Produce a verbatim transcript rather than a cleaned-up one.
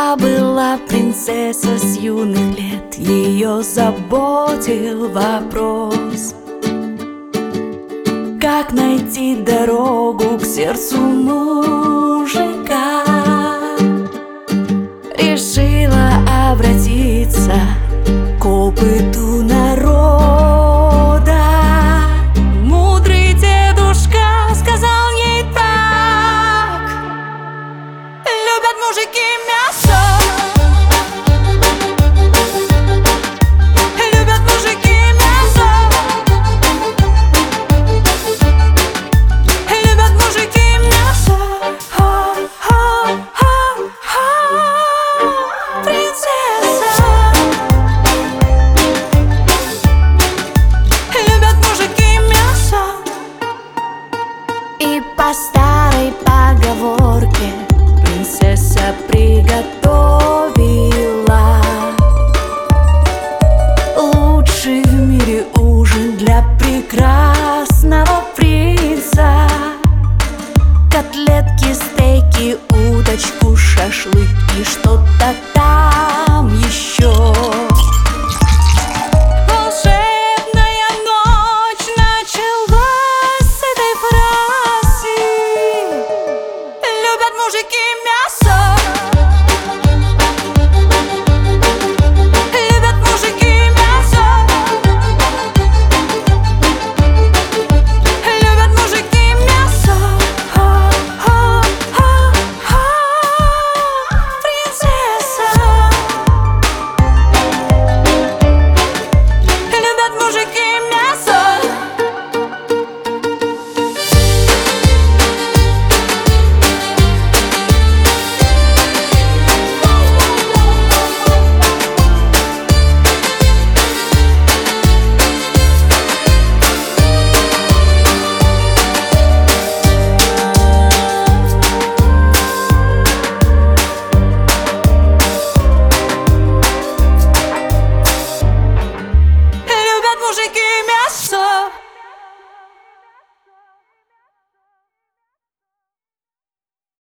Жила была принцесса с юных лет, ее заботил вопрос: как найти дорогу к сердцу мужика. Решила обратиться к опыту народа. Мудрый дедушка сказал ей так: любят мужики мясо.